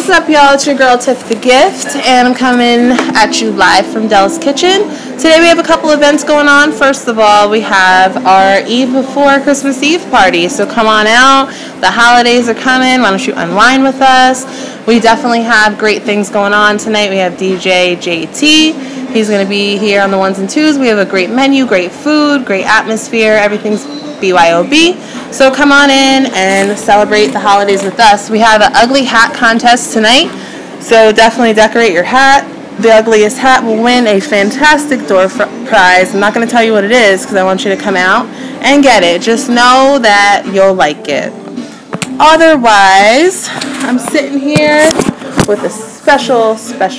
What's up, y'all? It's your girl, Tiff the Gift, and I'm coming at you live from Del's Kitchen. Today we have a couple events going on. First of all, we have our Eve before Christmas Eve party, so come on out. The holidays are coming. Why don't you unwind with us? We definitely have great things going on tonight. We have DJ JT. He's going to be here on the ones and twos. We have a great menu, great food, great atmosphere. Everything's BYOB. So come on in and celebrate the holidays with us. We have an ugly hat contest tonight, so definitely decorate your hat. The ugliest hat will win a fantastic door prize. I'm not going to tell you what it is because I want you to come out and get it. Just know that you'll like it. Otherwise, I'm sitting here with a special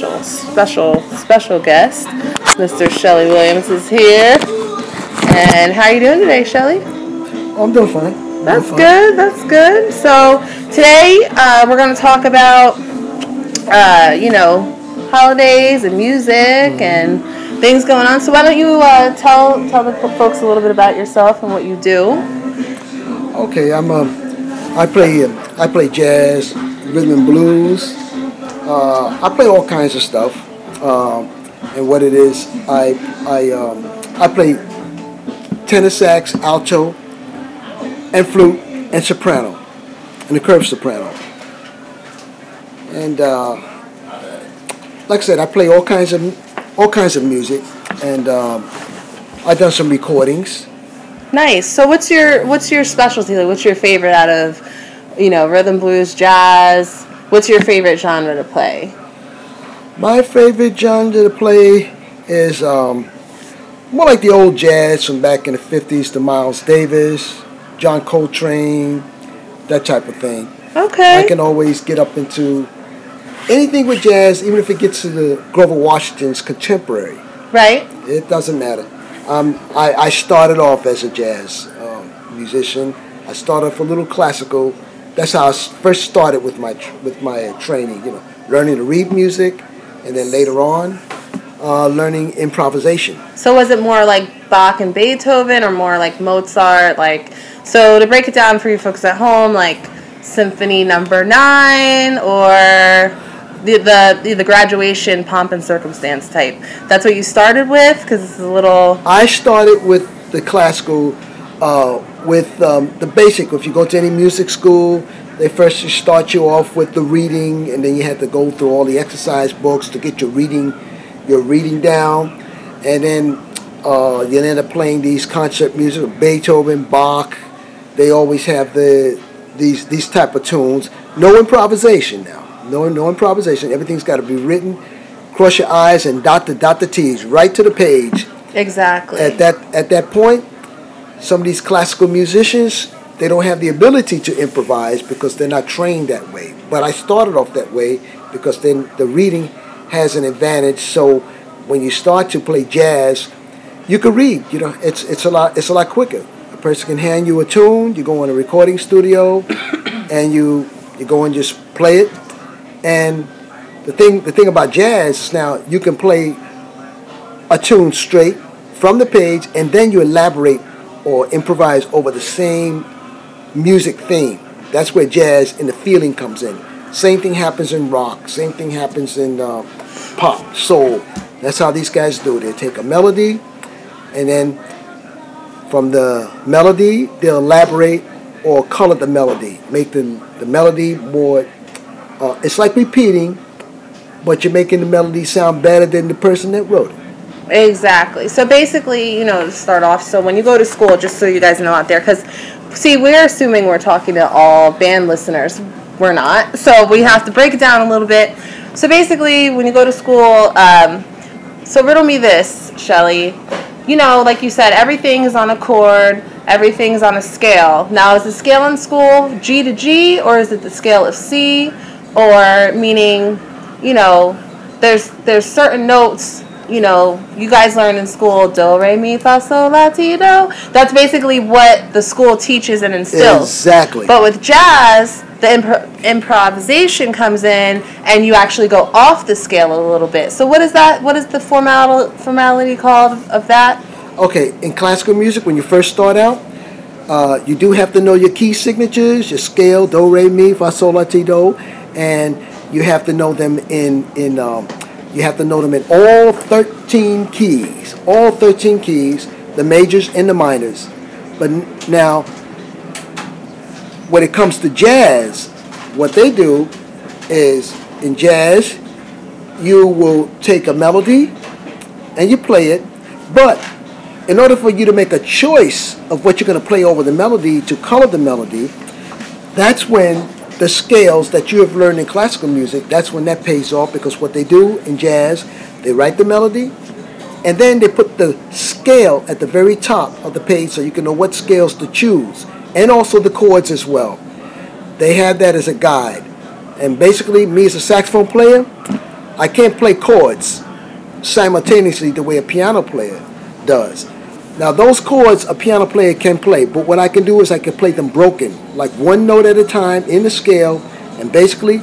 guest. Mr. Shelly Williams is here. And how are you doing today, Shelly? I'm doing fine. That's good. So today we're going to talk about, holidays and music and things going on. So why don't you tell the folks a little bit about yourself and what you do? Okay, I play jazz, rhythm and blues. I play all kinds of stuff. And what it is, I play tenor sax, alto, and flute, and soprano, and the curved soprano. And like I said, I play all kinds of music, and I've done some recordings. Nice. So what's your specialty? Like, what's your favorite out of, rhythm, blues, jazz? What's your favorite genre to play? My favorite genre to play is more like the old jazz from back in the 50s, to Miles Davis, John Coltrane, that type of thing. Okay. I can always get up into anything with jazz, even if it gets to the Grover Washington's contemporary. Right. It doesn't matter. I started off as a jazz musician. I started off a little classical. That's how I first started with my training. Learning to read music, and then later on, learning improvisation. So was it more like Bach and Beethoven, or more like Mozart? So to break it down for you folks at home, like Symphony Number 9, or the graduation pomp and circumstance type. That's what you started with, because it's a little. I started with the classical, with the basic. If you go to any music school, they first start you off with the reading, and then you have to go through all the exercise books to get your reading down, and then you end up playing these concert music, Beethoven, Bach. They always have these type of tunes. No improvisation now. No improvisation. Everything's got to be written. Cross your I's and dot the T's right to the page. Exactly. At that point, some of these classical musicians, they don't have the ability to improvise because they're not trained that way. But I started off that way because then the reading has an advantage. So when you start to play jazz, you can read. It's a lot quicker. A person can hand you a tune. You go in a recording studio, and you go and just play it. And the thing about jazz is now you can play a tune straight from the page, and then you elaborate or improvise over the same music theme. That's where jazz and the feeling comes in. Same thing happens in rock. Same thing happens in pop, soul. That's how these guys do it. They take a melody, and then from the melody, they'll elaborate or color the melody. Make the melody more, it's like repeating, but you're making the melody sound better than the person that wrote it. Exactly. So basically, to start off, so when you go to school, just so you guys know out there, because, see, we're assuming we're talking to all band listeners. We're not. So we have to break it down a little bit. So basically, when you go to school, so riddle me this, Shelly. Like you said, everything is on a chord, everything's on a scale. Now, is the scale in school G to G, or is it the scale of C? Or meaning, there's certain notes, you guys learn in school, do, re, mi, fa, sol, la, ti, do. That's basically what the school teaches and instills. Exactly. But with jazz, the improvisation comes in, and you actually go off the scale a little bit. So what is that? What is the formality called of that? Okay, in classical music, when you first start out, you do have to know your key signatures, your scale, do, re, mi, fa, sol, la, ti, do, and you have to know them you have to know them in all 13 keys, the majors and the minors. But now, when it comes to jazz, what they do is, in jazz, you will take a melody and you play it, but in order for you to make a choice of what you're going to play over the melody, to color the melody, that's when the scales that you have learned in classical music, that's when that pays off, because what they do in jazz, they write the melody, and then they put the scale at the very top of the page so you can know what scales to choose, and also the chords as well. They have that as a guide. And basically, me as a saxophone player, I can't play chords simultaneously the way a piano player does. Now, those chords a piano player can play, but what I can do is I can play them broken, like one note at a time in the scale, and basically,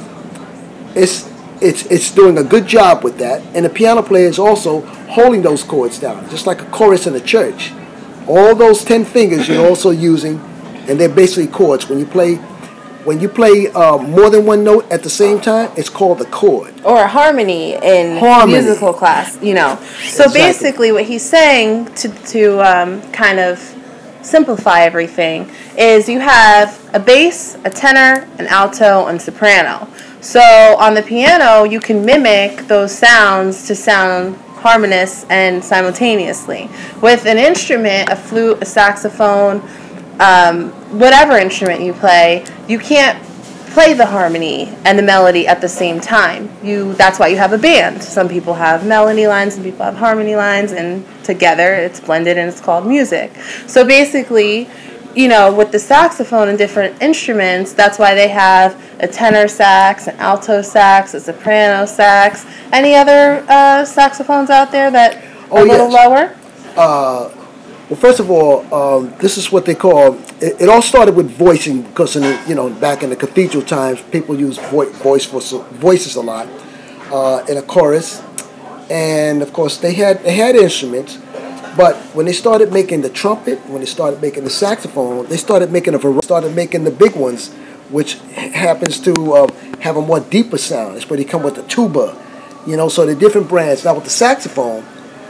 it's doing a good job with that. And the piano player is also holding those chords down, just like a chorus in a church. All those 10 fingers you're also using, and they're basically chords. When you play more than one note at the same time, it's called a chord. Or a harmony in musical class, you know. So exactly. Basically what he's saying, to kind of simplify everything, is you have a bass, a tenor, an alto, and soprano. So on the piano, you can mimic those sounds to sound harmonious and simultaneously. With an instrument, a flute, a saxophone, whatever instrument you play, you can't play the harmony and the melody at the same time. That's why you have a band. Some people have melody lines, some people have harmony lines, and together it's blended and it's called music. So basically, you know, with the saxophone and different instruments, that's why they have a tenor sax, an alto sax, a soprano sax. Any other saxophones out there that are a little lower? Well, first of all, this is what they call. It all started with voicing, because back in the cathedral times, people used voices a lot in a chorus, and of course they had instruments. But when they started making the trumpet, when they started making the saxophone, they started making the big ones, which happens to have a more deeper sound. That's where they come with the tuba, So the different brands. Now with the saxophone,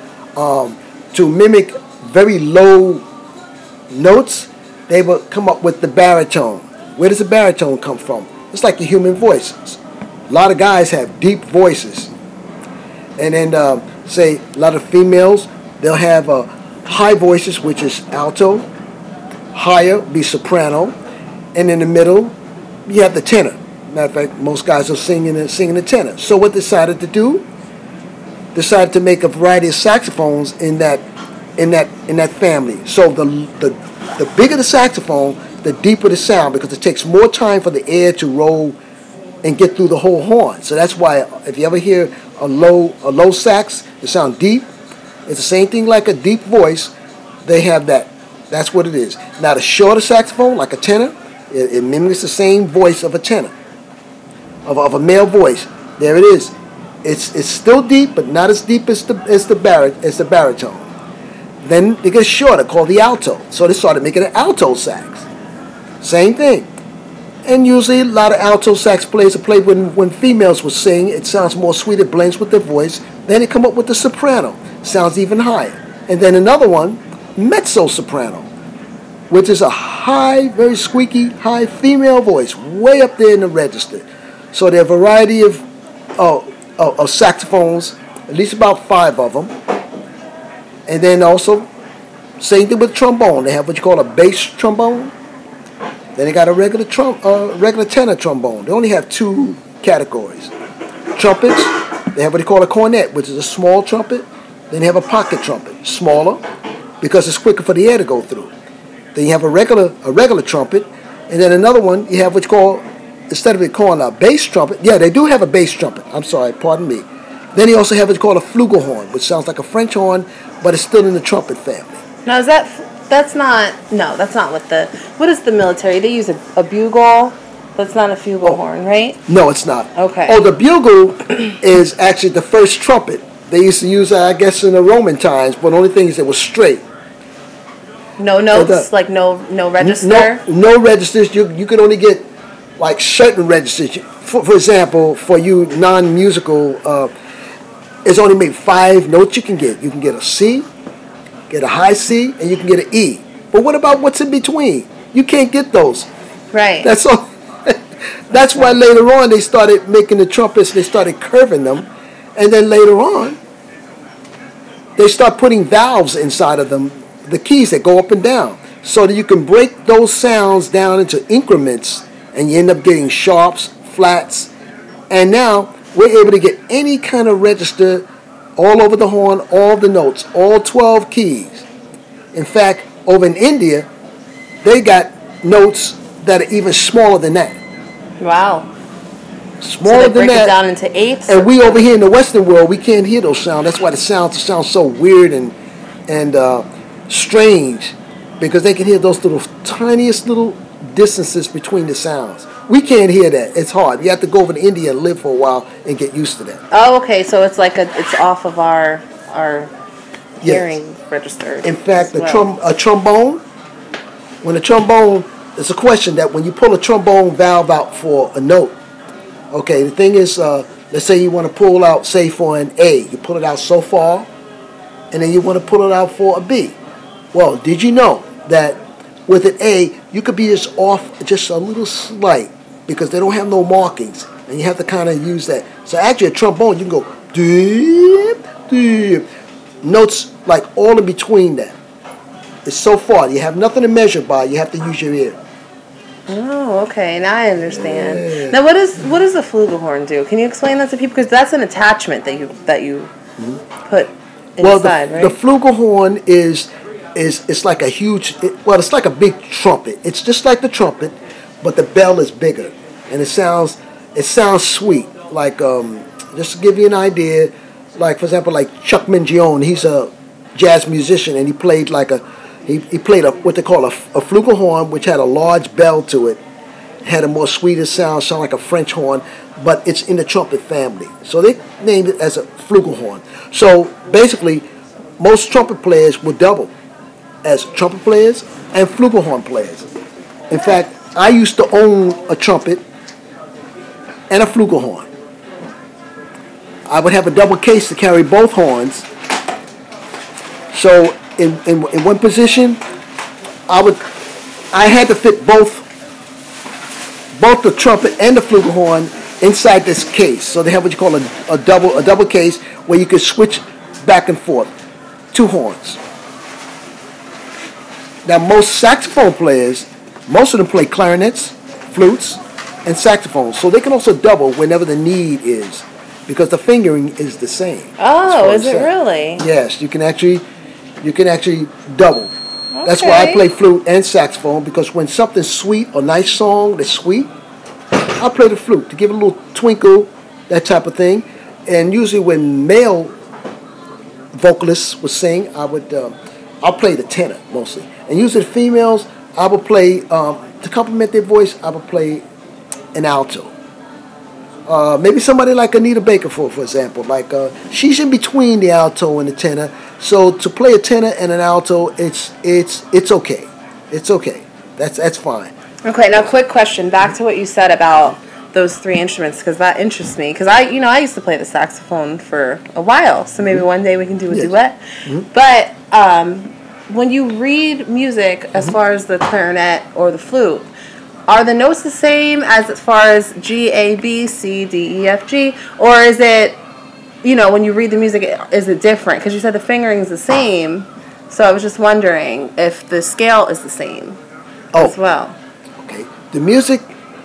to mimic very low notes, they will come up with the baritone. Where does the baritone come from? It's like the human voice. A lot of guys have deep voices. And then, say, a lot of females, they'll have high voices, which is alto. Higher be soprano. And in the middle, you have the tenor. Matter of fact, most guys are singing the tenor. So what they decided to do? Decided to make a variety of saxophones in that family. So the bigger the saxophone, the deeper the sound, because it takes more time for the air to roll and get through the whole horn. So that's why if you ever hear a low sax, it sounds deep. It's the same thing like a deep voice. They have that. That's what it is. Now the shorter saxophone, like a tenor, it mimics the same voice of a tenor, of a male voice. There it is. It's still deep, but not as deep as the baritone. Then it gets shorter, called the alto. So they started making an alto sax. Same thing. And usually a lot of alto sax players are played when females will sing. It sounds more sweet, it blends with their voice. Then they come up with the soprano. Sounds even higher. And then another one, mezzo-soprano, which is a high, very squeaky, high female voice, way up there in the register. So there are a variety of saxophones, at least about 5 of them. And then also, same thing with trombone. They have what you call a bass trombone. Then they got a regular tenor trombone. They only have 2 categories. Trumpets, they have what they call a cornet, which is a small trumpet. Then they have a pocket trumpet, smaller, because it's quicker for the air to go through. Then you have a regular trumpet, and then another one you have what you call, instead of it calling a bass trumpet, they do have a bass trumpet. I'm sorry, pardon me. Then you also have what's called a flugelhorn, which sounds like a French horn, but it's still in the trumpet family. Now, that's not what is the military? They use a bugle. That's not a flugelhorn, right? No, it's not. Okay. Oh, the bugle is actually the first trumpet. They used to use, I guess, in the Roman times, but the only thing is it was straight. No notes, no register? No registers. You could only get, like, certain registers. for example, for you non-musical, it's only maybe 5 notes you can get. You can get a C, get a high C, and you can get an E. But what about what's in between? You can't get those. Right. That's all. That's why later on they started making the trumpets. They started curving them, and then later on they start putting valves inside of them, the keys that go up and down, so that you can break those sounds down into increments, and you end up getting sharps, flats, and now we're able to get any kind of register all over the horn, all the notes, all 12 keys. In fact, over in India, they got notes that are even smaller than that. Wow. Smaller so they than break that. It down into eighths. And we over here in the Western world, we can't hear those sounds. That's why the sounds sound so weird and strange, because they can hear those little tiniest little distances between the sounds. We can't hear that. It's hard. You have to go over to India and live for a while and get used to that. Oh, okay. So it's like it's off of our hearing register. In fact, a trombone. When a trombone, it's a question that when you pull a trombone valve out for a note. Okay, the thing is, let's say you want to pull out, say for an A, you pull it out so far, and then you want to pull it out for a B. Well, did you know that with an A, you could be just off just a little slight, because they don't have no markings, and you have to kind of use that. So actually a trombone, you can go deep, deep. Notes like all in between that. It's so far. You have nothing to measure by. You have to use your ear. Oh, okay. Now I understand. Yeah. Now, what does a flugelhorn do? Can you explain that to people? Because that's an attachment that you put inside, well, right? The flugelhorn is it's like a huge. It's like a big trumpet. It's just like the trumpet, but the bell is bigger, and it sounds sweet. Like just to give you an idea, like for example, like Chuck Mangione, he's a jazz musician, and he played like he played what they call a flugelhorn, which had a large bell to it, had a more sweeter sound like a French horn, but it's in the trumpet family. So they named it as a flugelhorn. So basically, most trumpet players will double as trumpet players and flugelhorn players. In fact, I used to own a trumpet and a flugelhorn. I would have a double case to carry both horns. So in one position, I had to fit both the trumpet and the flugelhorn inside this case. So they have what you call a double case where you can switch back and forth, 2 horns. Now most saxophone players, most of them play clarinets, flutes, and saxophones. So they can also double whenever the need is, because the fingering is the same. Oh, is it really? Yes, you can actually double. Okay. That's why I play flute and saxophone, because when something's sweet, a nice song that's sweet, I'll play the flute to give it a little twinkle, that type of thing. And usually when male vocalists would sing, I'll play the tenor mostly. And usually the females, I will play, to complement their voice, I will play an alto. Maybe somebody like Anita Baker, for example. Like she's in between the alto and the tenor. So to play a tenor and an alto, it's okay. It's okay. That's fine. Okay. Now, quick question. Back to what you said about those 3 instruments, because that interests me. Because I used to play the saxophone for a while. So maybe one day we can do a duet. Mm-hmm. But when you read music, as far as the clarinet or the flute, are the notes the same as far as G, A, B, C, D, E, F, G? Or is it, when you read the music, is it different? Because you said the fingering is the same. So I was just wondering if the scale is the same as well. Okay. The music,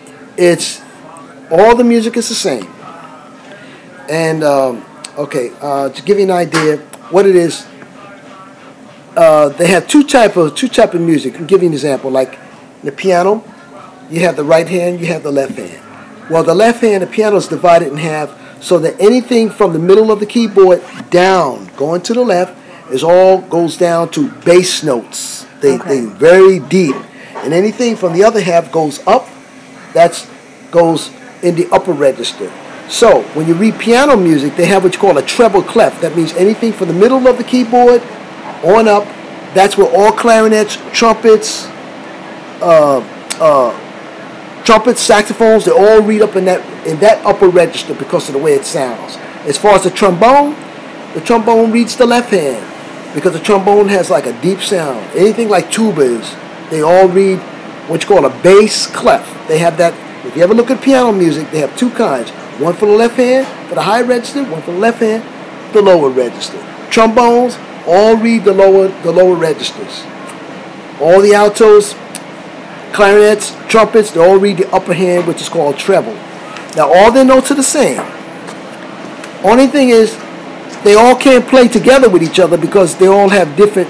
all the music is the same. And, to give you an idea what it is, they have two type of music. I'll give you an example. Like the piano, you have the right hand, you have the left hand. Well, the left hand, the piano is divided in half, so that anything from the middle of the keyboard down, going to the left, goes down to bass notes. They very deep. And anything from the other half goes up, that goes in the upper register. So when you read piano music, they have what you call a treble clef. That means anything from the middle of the keyboard on up, that's where all clarinets, trumpets, Trumpets, saxophones, they all read up in that upper register because of the way it sounds. As far as the trombone reads the left hand because the trombone has like a deep sound. Anything like tubas, they all read what you call a bass clef. They have that. If you ever look at piano music, they have two kinds. One for the left hand, for the high register, one for the left hand, the lower register. Trombones all read the lower registers. All the altos, clarinets, trumpets, they all read the upper hand, which is called treble. Now all their notes are the same. Only thing is, they all can't play together with each other because they all have different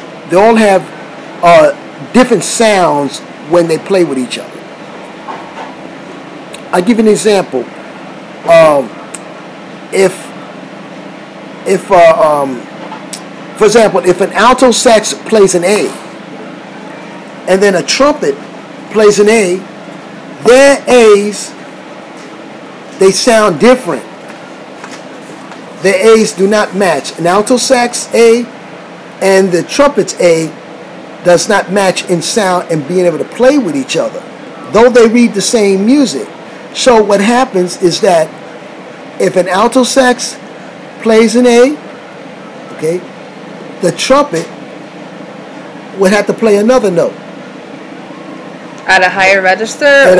sounds when they play with each other. I'll give you an example. For example, if an alto sax plays an A, and then a trumpet plays an A, their A's, they sound different. Their A's do not match. An alto sax A and the trumpet's A does not match in sound and being able to play with each other, though they read the same music. So what happens is that if an alto sax plays an A, okay, the trumpet would have to play another note. At a higher register, at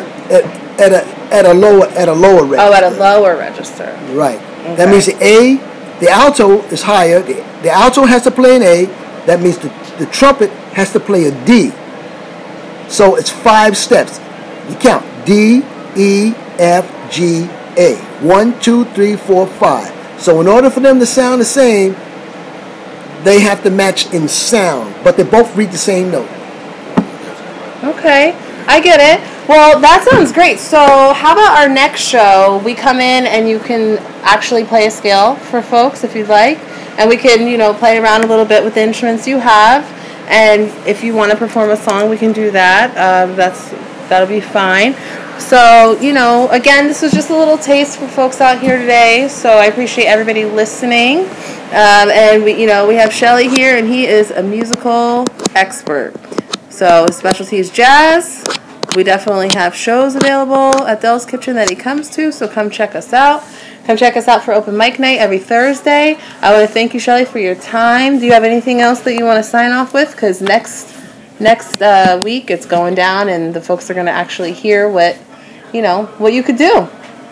a lower register. Oh, at a lower register. Right. Okay. That means the alto is higher. The alto has to play an A. That means the trumpet has to play a D. So it's 5 steps. You count D, E, F, G, A. 1, 2, 3, 4, 5. So in order for them to sound the same, they have to match in sound, but they both read the same note. Okay, I get it. Well, that sounds great. So how about our next show? We come in and you can actually play a scale for folks if you'd like. And we can, play around a little bit with the instruments you have. And if you want to perform a song, we can do that. That'll be fine. So, again, this was just a little taste for folks out here today. So I appreciate everybody listening. And we have Shelly here, and he is a musical expert. So his specialty is jazz. We definitely have shows available at Del's Kitchen that he comes to, so come check us out. Come check us out for open mic night every Thursday. I want to thank you, Shelly, for your time. Do you have anything else that you want to sign off with? Because next week it's going down, and the folks are going to actually hear what you could do.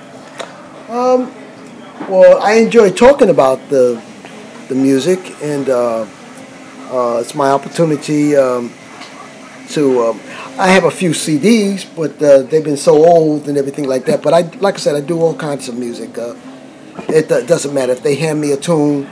Well, I enjoy talking about the music, and it's my opportunity I have a few CDs, but they've been so old and everything like that. But like I said, I do all kinds of music. It doesn't matter if they hand me a tune.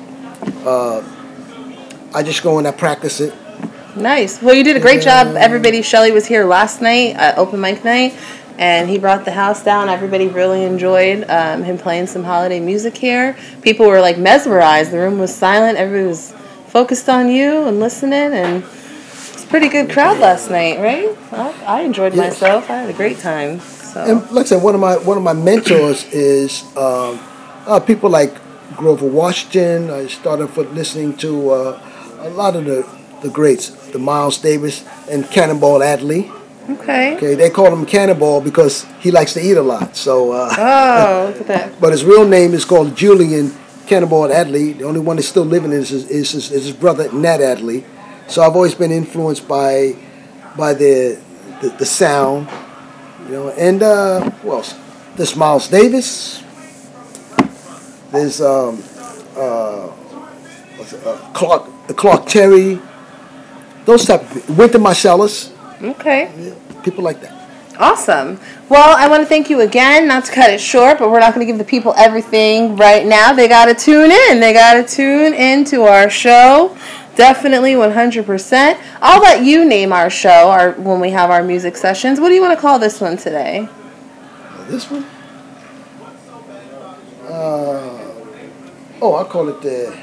I just go and I practice it. Nice. Well, you did a great job. Everybody, Shelly was here last night at open mic night, and he brought the house down. Everybody really enjoyed him playing some holiday music here. People were like mesmerized. The room was silent. Everybody was focused on you and listening, and pretty good crowd last night, right? Well, I enjoyed myself. I had a great time. So. And like I said, one of my mentors is people like Grover Washington. I started listening to a lot of the greats, the Miles Davis and Cannonball Adderley. Okay. They call him Cannonball because he likes to eat a lot. So. Look at that. But his real name is called Julian Cannonball Adderley. The only one that's still living is his brother Nat Adderley. So I've always been influenced by the sound, and who else? There's Miles Davis. There's Clark Terry. Those type of people. Wynton Marsalis. Okay. Yeah, people like that. Awesome. Well, I want to thank you again, not to cut it short, but we're not going to give the people everything right now. They got to tune in. They got to tune in to our show. Definitely 100%. I'll let you name our show when we have our music sessions. What do you want to call this one today? This one? I'll call it the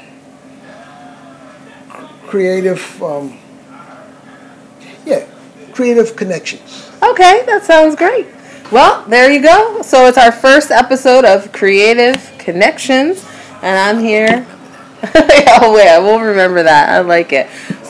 Creative Connections. Okay, that sounds great. Well, there you go. So it's our first episode of Creative Connections, and I'm here. Yeah, we'll remember that. I like it. So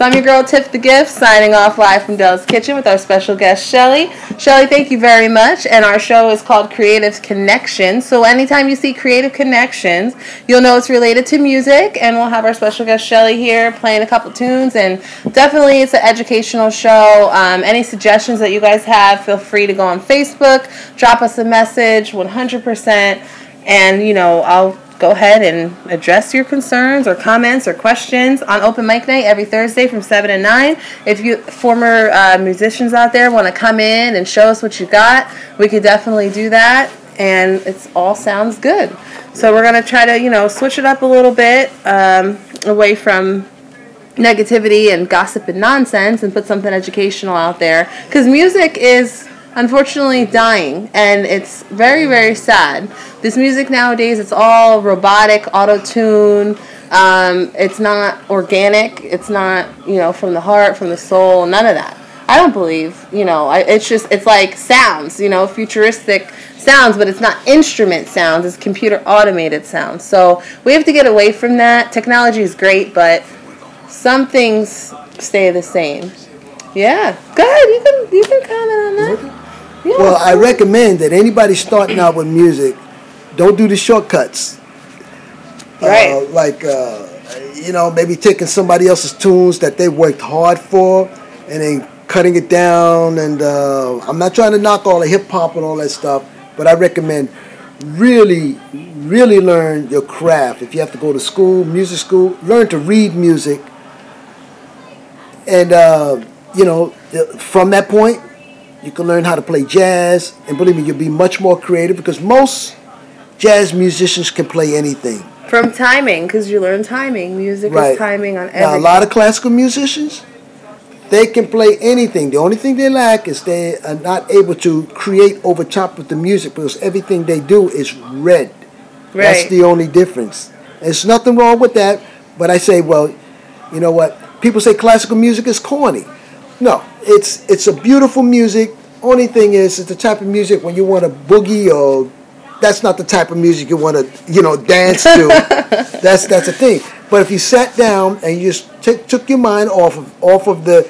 So I'm your girl, Tiff the Gift, signing off live from Dell's Kitchen with our special guest, Shelly. Shelly, thank you very much. And our show is called Creative Connections. So anytime you see Creative Connections, you'll know it's related to music. And we'll have our special guest, Shelly, here playing a couple tunes. And definitely it's an educational show. Any suggestions that you guys have, feel free to go on Facebook, drop us a message, 100%. And, you know, I'll go ahead and address your concerns or comments or questions on Open Mic Night every Thursday from 7 to 9. If you former musicians out there want to come in and show us what you got, we could definitely do that, and it all sounds good. So we're going to try to, you know, switch it up a little bit away from negativity and gossip and nonsense and put something educational out there, because music is unfortunately dying, and it's very, very sad. This music nowadays, it's all robotic, auto-tune. It's not organic. It's not, you know, from the heart, from the soul, none of that. I don't believe, you know, it's like sounds, you know, futuristic sounds, but it's not instrument sounds, it's computer automated sounds. So we have to get away from that. Technology is great, but some things stay the same. Yeah, go ahead, you can comment on that. Yeah. Well, I recommend that anybody starting out with music, don't do the shortcuts. Right. You know, maybe taking somebody else's tunes that they worked hard for and then cutting it down. And I'm not trying to knock all the hip-hop and all that stuff, but I recommend really, really learn your craft. If you have to go to school, music school, learn to read music. And, you know, from that point, you can learn how to play jazz, and believe me, you'll be much more creative, because most jazz musicians can play anything. From timing, because you learn timing. Music is timing on everything. Now, a lot of classical musicians, they can play anything. The only thing they lack is they are not able to create over top of the music, because everything they do is read. Right. That's the only difference. There's nothing wrong with that, but I say, well, you know what? People say classical music is corny. No, it's a beautiful music. Only thing is, it's the type of music when you want to boogie, or that's not the type of music you want to, you know, dance to. That's the thing. But if you sat down and you just took your mind off of the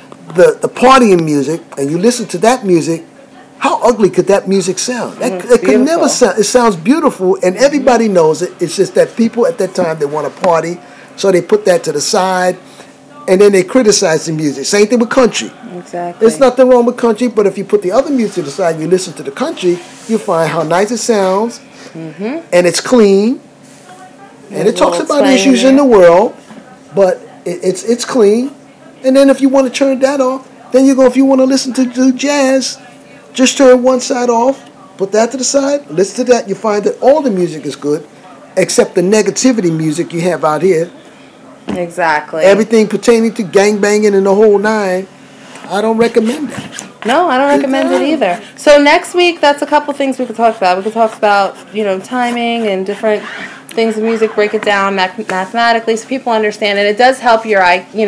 partying music, and you listen to that music, how ugly could that music sound? It could never sound. It sounds beautiful, and everybody knows it. It's just that people at that time, they want to party, so they put that to the side. And then they criticize the music. Same thing with country. Exactly. There's nothing wrong with country, but if you put the other music to the side and you listen to the country, you find how nice it sounds, and it's clean, and it talks about issues in the world, but it's clean. And then if you want to turn that off, then you go. If you want to listen to jazz, just turn one side off, put that to the side, listen to that. You find that all the music is good, except the negativity music you have out here. Exactly. Everything pertaining to gangbanging and the whole nine, I don't recommend that. No, I don't recommend it either. So next week, that's a couple things we could talk about. We could talk about, you know, timing and different things in music, break it down mathematically so people understand. And it does help your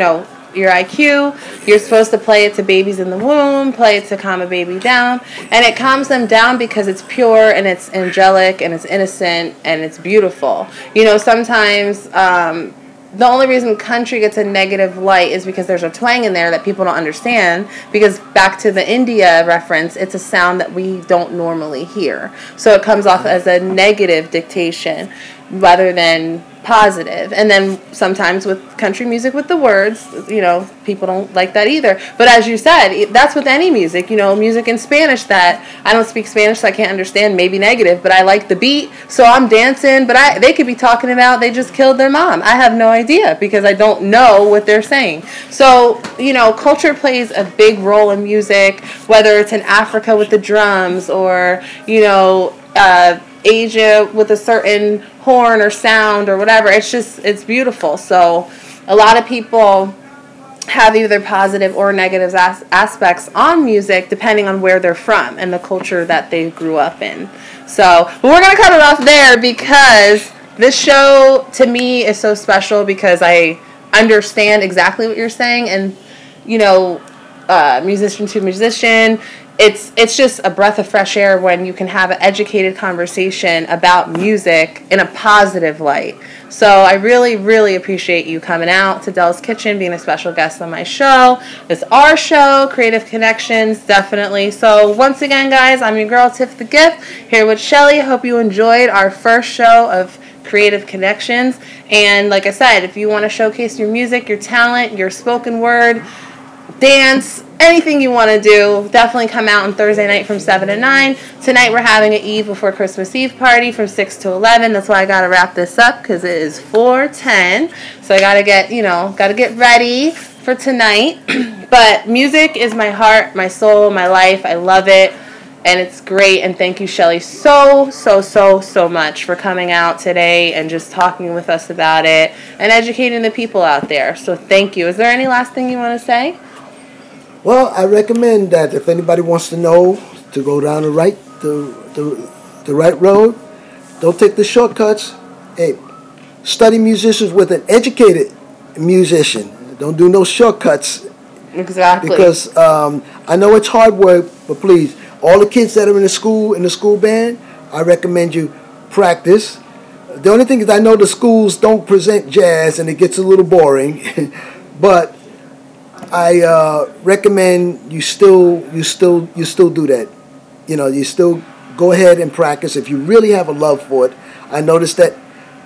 IQ. You're supposed to play it to babies in the womb, play it to calm a baby down. And it calms them down because it's pure and it's angelic and it's innocent and it's beautiful. You know, sometimes the only reason country gets a negative light is because there's a twang in there that people don't understand, because back to the India reference, it's a sound that we don't normally hear. So it comes off as a negative dictation rather than positive. And then sometimes with country music with the words, you know, people don't like that either. But as you said, that's with any music, you know, music in Spanish that I don't speak Spanish, so I can't understand, maybe negative, but I like the beat, so I'm dancing, but they could be talking about they just killed their mom. I have no idea because I don't know what they're saying. So, you know, culture plays a big role in music, whether it's in Africa with the drums or, you know, Asia with a certain horn or sound or whatever. It's beautiful. So a lot of people have either positive or negative aspects on music depending on where they're from and the culture that they grew up in. So but we're going to cut it off there because this show to me is so special because I understand exactly what you're saying, and you know, musician to musician, it's just a breath of fresh air when you can have an educated conversation about music in a positive light. So I really, really appreciate you coming out to Del's Kitchen, being a special guest on my show. It's our show, Creative Connections, definitely. So once again, guys, I'm your girl, Tiff the Gift, here with Shelly. Hope you enjoyed our first show of Creative Connections. And like I said, if you want to showcase your music, your talent, your spoken word, dance, anything you want to do, definitely come out on Thursday night from 7 to 9. Tonight we're having an Eve before Christmas Eve party from 6 to 11. That's why I got to wrap this up, because it is 4:10. So I got to get ready for tonight. But music is my heart, my soul, my life. I love it. And it's great. And thank you, Shelly, so much for coming out today and just talking with us about it and educating the people out there. So thank you. Is there any last thing you want to say? Well, I recommend that if anybody wants to know, to go down the right road. Don't take the shortcuts. Hey, study musicians with an educated musician. Don't do no shortcuts. Exactly. Because I know it's hard work, but please, all the kids that are in the school band, I recommend you practice. The only thing is, I know the schools don't present jazz and it gets a little boring, but I recommend you still do that. You know, you still go ahead and practice if you really have a love for it. I noticed that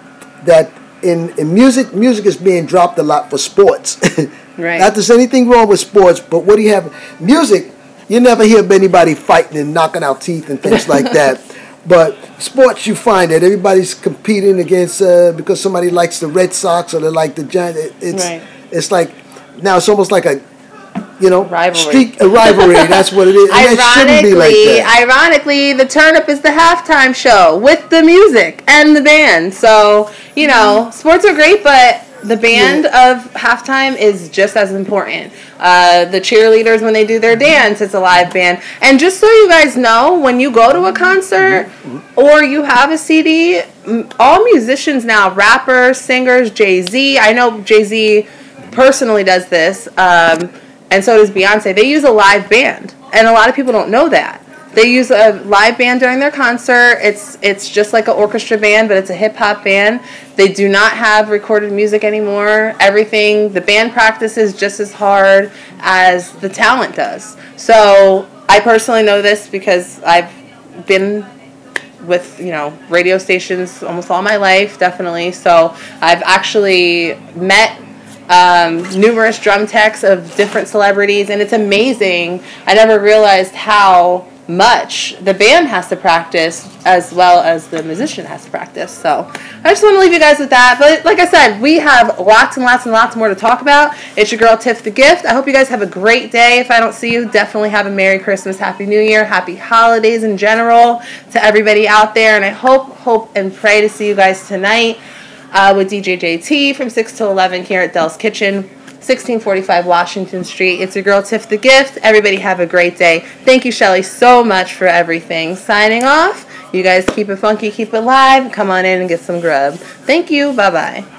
in music is being dropped a lot for sports. Right. Not that there's anything wrong with sports, but what do you have? Music, you never hear of anybody fighting and knocking out teeth and things like that. But sports, you find that everybody's competing against because somebody likes the Red Sox or they like the Giants. It's like, now it's almost like a, rivalry. A rivalry. That's what it is. And it shouldn't be like that. Ironically, the Turn-Up is the halftime show with the music and the band. So, sports are great, but the band of halftime is just as important. The cheerleaders, when they do their dance, it's a live band. And just so you guys know, when you go to a concert or you have a CD, all musicians now, rappers, singers, Jay-Z, I know Jay-Z personally does this, and so does Beyonce. They use a live band, and a lot of people don't know that. They use a live band during their concert. It's just like an orchestra band, but it's a hip-hop band. They do not have recorded music anymore. The band practices just as hard as the talent does. So I personally know this because I've been with, radio stations almost all my life, definitely. So I've actually met numerous drum techs of different celebrities, and it's amazing. I never realized how much the band has to practice as well as the musician has to practice. So I just want to leave you guys with that. But like I said, we have lots and lots and lots more to talk about. It's your girl, Tiff the Gift. I hope you guys have a great day. If I don't see you, definitely have a Merry Christmas, Happy New Year, Happy Holidays in general to everybody out there. And I hope and pray to see you guys tonight with DJ JT from 6 to 11 here at Del's Kitchen, 1645 Washington Street. It's your girl, Tiff the Gift. Everybody have a great day. Thank you, Shelly, so much for everything. Signing off. You guys keep it funky, keep it live. Come on in and get some grub. Thank you. Bye-bye.